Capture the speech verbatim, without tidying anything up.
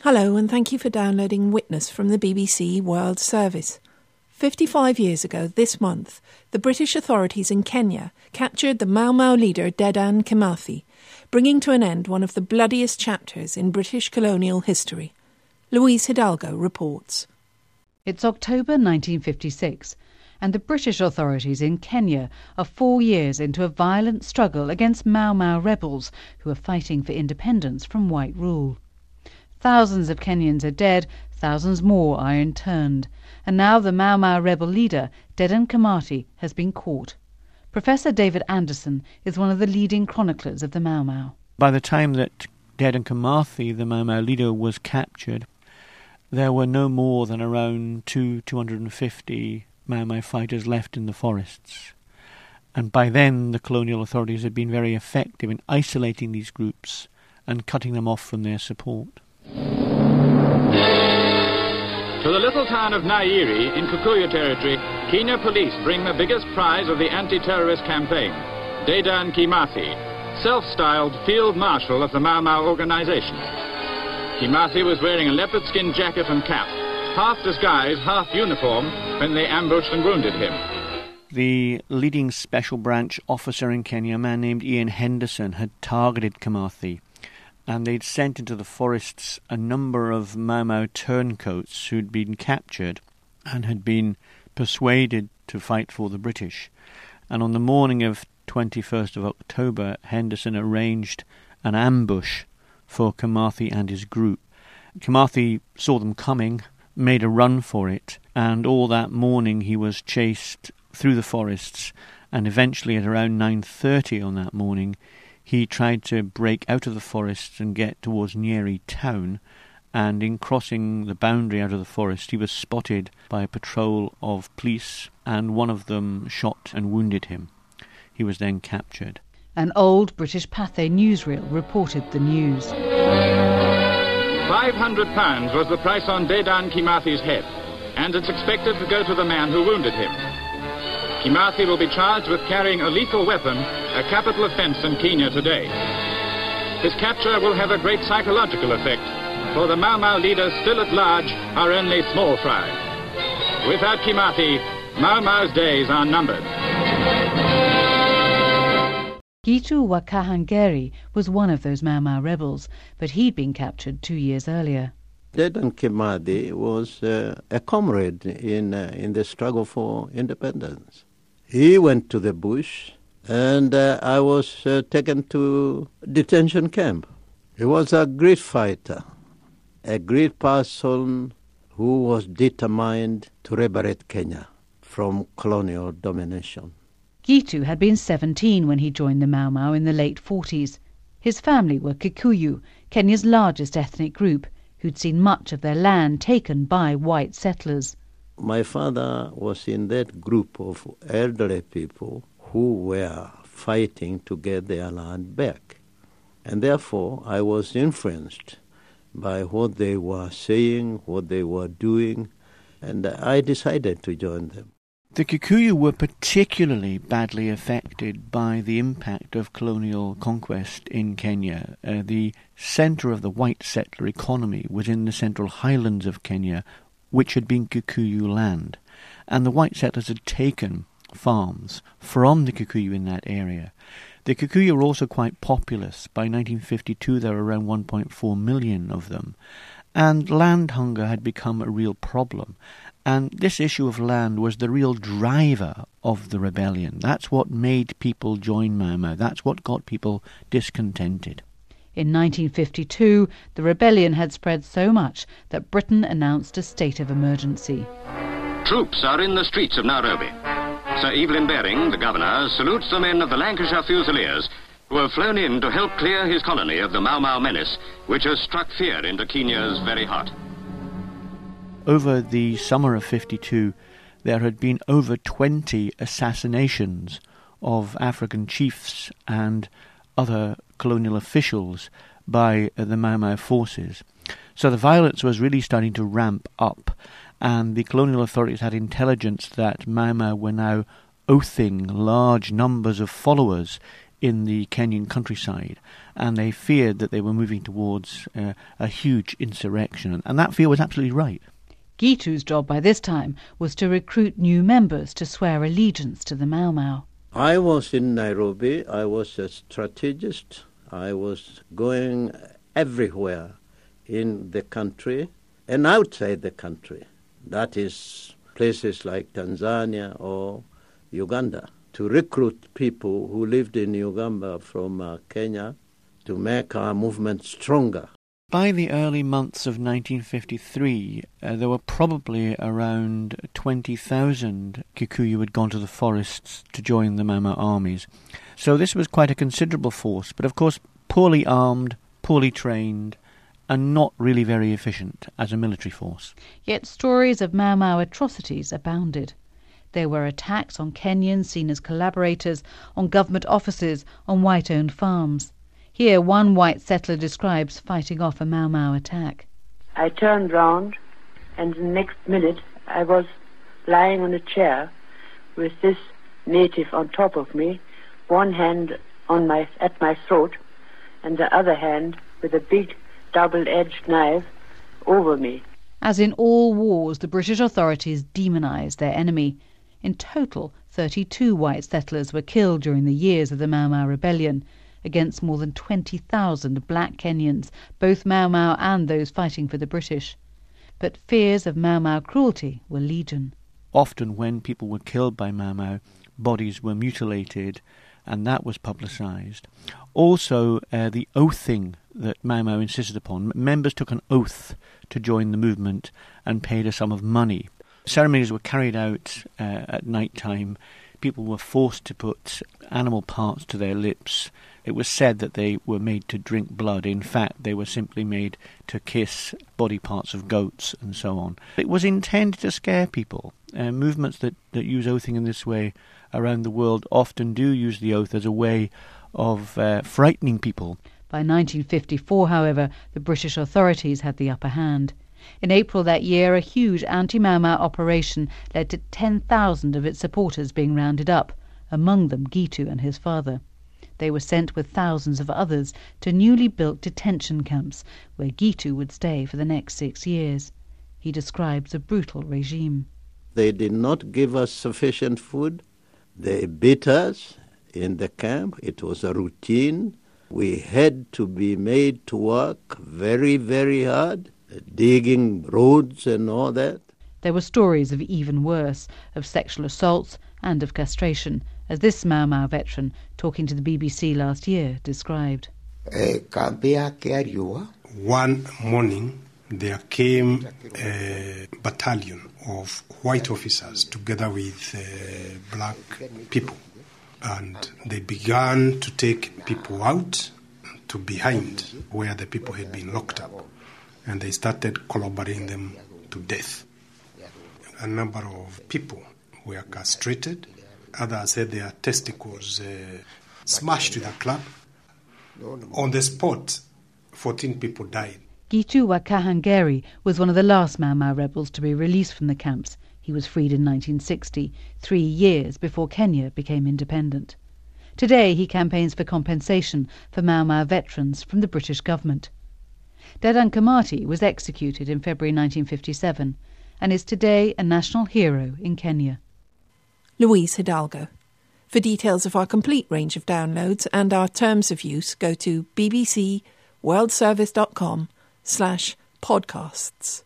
Hello, and thank you for downloading Witness from the B B C World Service. fifty-five years ago this month, the British authorities in Kenya captured the Mau Mau leader Dedan Kimathi, bringing to an end one of the bloodiest chapters in British colonial history. Louise Hidalgo reports. It's October nineteen fifty-six, and the British authorities in Kenya are four years into a violent struggle against Mau Mau rebels who are fighting for independence from white rule. Thousands of Kenyans are dead, thousands more are interned, and now the Mau Mau rebel leader, Dedan Kimathi, has been caught. Professor David Anderson is one of the leading chroniclers of the Mau Mau. By the time that Dedan Kimathi, the Mau Mau leader, was captured, there were no more than around two, two hundred and fifty Mau Mau fighters left in the forests. And by then the colonial authorities had been very effective in isolating these groups and cutting them off from their support. To the little town of Nairi in Kikuyu territory, Kenya police bring the biggest prize of the anti-terrorist campaign, Dedan Kimathi, self-styled Field Marshal of the Mau Mau organization. Kimathi was wearing a leopard skin jacket and cap, half disguise, half uniform, when they ambushed and wounded him. The leading special branch officer in Kenya, a man named Ian Henderson, had targeted Kimathi, and they'd sent into the forests a number of Mau Mau turncoats who'd been captured and had been persuaded to fight for the British. And on the morning of twenty-first of October, Henderson arranged an ambush for Kimathi and his group. Kimathi saw them coming, made a run for it, and all that morning he was chased through the forests, and eventually at around nine thirty on that morning he tried to break out of the forests and get towards Nyeri town, and in crossing the boundary out of the forest he was spotted by a patrol of police, and one of them shot and wounded him. He was then captured. An old British Pathé newsreel reported the news. Five hundred pounds was the price on Dedan Kimathi's head, and it's expected to go to the man who wounded him. Kimathi will be charged with carrying a lethal weapon, a capital offence in Kenya today. His capture will have a great psychological effect, for the Mau Mau leaders still at large are only small fry. Without Kimathi, Mau Mau's days are numbered. Gitu Wakahangeri was one of those Mau Mau rebels, but he'd been captured two years earlier. Dedan Kimathi was uh, a comrade in, uh, in the struggle for independence. He went to the bush, and uh, I was uh, taken to detention camp. He was a great fighter, a great person who was determined to liberate Kenya from colonial domination. Gitu had been seventeen when he joined the Mau Mau in the late forties. His family were Kikuyu, Kenya's largest ethnic group, who'd seen much of their land taken by white settlers. My father was in that group of elderly people who were fighting to get their land back. And therefore I was influenced by what they were saying, what they were doing, and I decided to join them. The Kikuyu were particularly badly affected by the impact of colonial conquest in Kenya. Uh, the centre of the white settler economy was in the central highlands of Kenya, which had been Kikuyu land, and the white settlers had taken farms from the Kikuyu in that area. The Kikuyu were also quite populous. By nineteen fifty-two there were around one point four million of them, and land hunger had become a real problem. And this issue of land was the real driver of the rebellion. That's what made people join Mau Mau. That's what got people discontented. In nineteen fifty-two, the rebellion had spread so much that Britain announced a state of emergency. Troops are in the streets of Nairobi. Sir Evelyn Baring, the governor, salutes the men of the Lancashire Fusiliers who have flown in to help clear his colony of the Mau Mau menace, which has struck fear into Kenya's very heart. Over the summer of fifty-two, there had been over twenty assassinations of African chiefs and other colonial officials by uh, the Mau Mau forces. So the violence was really starting to ramp up, and the colonial authorities had intelligence that Mau Mau were now oathing large numbers of followers in the Kenyan countryside, and they feared that they were moving towards uh, a huge insurrection, and that fear was absolutely right. Gitu's job by this time was to recruit new members to swear allegiance to the Mau Mau. I was in Nairobi. I was a strategist. I was going everywhere in the country and outside the country. That is places like Tanzania or Uganda, to recruit people who lived in Uganda from uh, Kenya to make our movement stronger. By the early months of nineteen fifty-three, uh, there were probably around twenty thousand Kikuyu who had gone to the forests to join the Mau Mau armies. So this was quite a considerable force, but of course poorly armed, poorly trained, and not really very efficient as a military force. Yet stories of Mau Mau atrocities abounded. There were attacks on Kenyans seen as collaborators, on government offices, on white-owned farms. Here, one white settler describes fighting off a Mau Mau attack. I turned round, and the next minute I was lying on a chair with this native on top of me, one hand on my at my throat, and the other hand with a big double-edged knife over me. As in all wars, the British authorities demonised their enemy. In total, thirty-two white settlers were killed during the years of the Mau Mau rebellion, against more than twenty thousand black Kenyans, both Mau Mau and those fighting for the British. But fears of Mau Mau cruelty were legion. Often when people were killed by Mau Mau, bodies were mutilated, and that was publicised. Also, uh, the oathing that Mau Mau insisted upon. Members took an oath to join the movement and paid a sum of money. Ceremonies were carried out uh, at night time. People were forced to put animal parts to their lips. It was said that they were made to drink blood. In fact, they were simply made to kiss body parts of goats and so on. It was intended to scare people. Uh, movements that, that use oathing in this way around the world often do use the oath as a way of uh, frightening people. By nineteen fifty-four, however, the British authorities had the upper hand. In April that year, a huge anti-Mau Mau operation led to ten thousand of its supporters being rounded up, among them Gitu and his father. They were sent with thousands of others to newly built detention camps, where Gitu would stay for the next six years. He describes a brutal regime. They did not give us sufficient food. They beat us in the camp. It was a routine. We had to be made to work very, very hard, digging roads and all that. There were stories of even worse, of sexual assaults and of castration, as this Mau Mau veteran, talking to the B B C last year, described. One morning, there came a battalion of white officers together with uh, black people, and they began to take people out to behind where the people had been locked up, and they started collaborating them to death. A number of people were castrated. Others had their testicles uh, smashed with a club. On the spot, fourteen people died. Gitu wa Kahangeri was one of the last Mau Mau rebels to be released from the camps. He was freed in nineteen sixty, three years before Kenya became independent. Today he campaigns for compensation for Mau Mau veterans from the British government. Dedan Kimathi was executed in February nineteen fifty-seven and is today a national hero in Kenya. Louise Hidalgo. For details of our complete range of downloads and our terms of use, go to bbcworldservice.com slash podcasts.